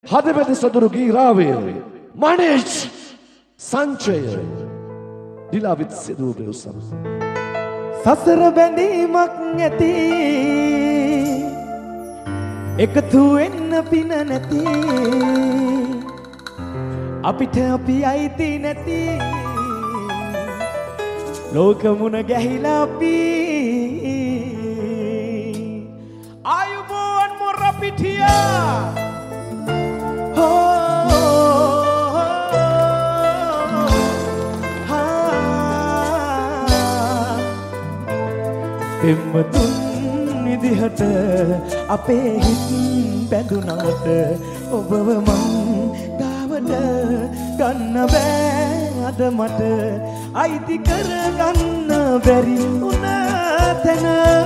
හදපැති සොදුරු ගීරාවය manage සංචය දිලාවිත් සිදුවපේ උසම සසර බැඳීමක් නැති එකතු වෙන්න පින නැති අපිට අපි අයිති නැති ලෝකමුණ ගැහිලා අපි ආයුබෝවන් මොර පිටියා එම්මතුන් විදිහට අපේ හිත් බැඳුනාට ඔබව මං ගාවට ගන්න බෑ අද මට අයිති කරගන්න බැරි වුණ තැන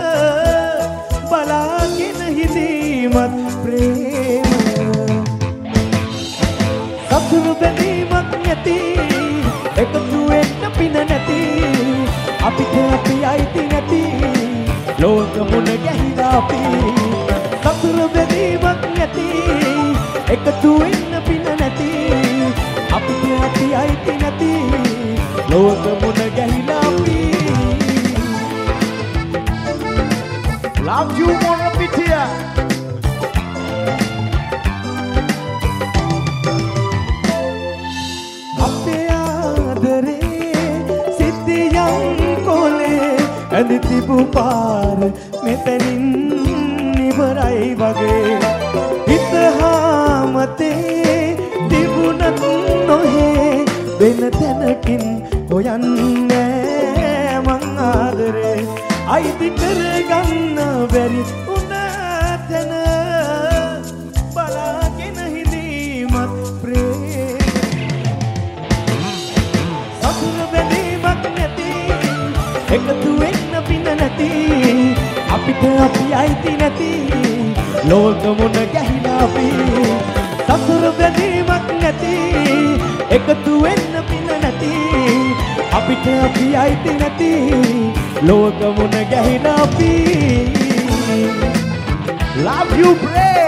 බලාගෙන හිතීමත් ප්‍රේම සතුරු බැඳීමක් නැති එකතු වෙන්න පින නැති අපිට අපි අයිති නැති ලෝකමුණ ගැහිලා අපි සතුරු බැඳීමක් නැති එකතු වෙන්න පින නැති අපිට අපි අයිති නැති ලෝකමුණ ගැහිලා අපි love you more පිටිය අපේ ආදරේ සිද්ධියන් කොලේ ඇඳි තිබු පාර මෙතනින් ඉවරයි වගේ හිත හාමතේ තිබුණත් නොහේ වෙන තැනකින් හොයන්නේ මං ආදරේ අයිති කරගන්න බැරි උන තැන බලාගෙන හිඳීමත් ප්‍රේ සතුර බැඳීමක් නැති එකතු වෙන්න පින නැති අපිට අපි අයිති නැති ලෝකමුණ ගැහිලා අපි සතුර බැඳීමක් නැති එකතු වෙන්න පින නැති අපිට අපි අයිති නැති ලෝකමුණ ගැහිලා අපි love you pray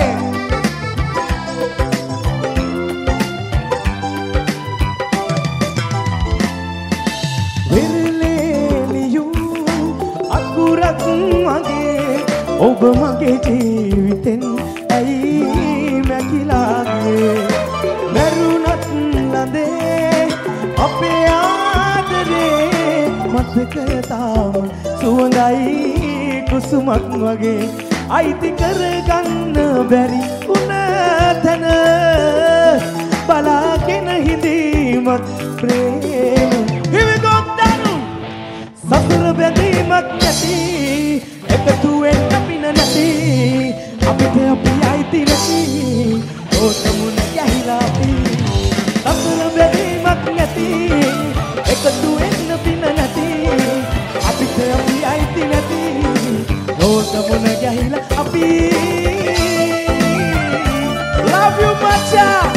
ඔබ මගේ ජීවිතෙන් ඇයි මැකිලා ගියේ මරුණත් නදේ අපේ ආදරේ මතකය තාම සුවඳයි කුසුමක් වගේ අයිති කරගන්න බැරි වුණ තැන බලාගෙන හිඳීමත් ප්‍රේම හිවිගොක් දනු සසර බැඳීමක් නැති එකතු වෙන්න පින නැති අපිට අපි අයිති නැති ඕතමුණ ගැහිලා අපි සසර බැඳීමක් නැති එකතු වෙන්න පින නැති අපිට අපි අයිති නැති ඕතමුණ ගැහිලා අපි love you macha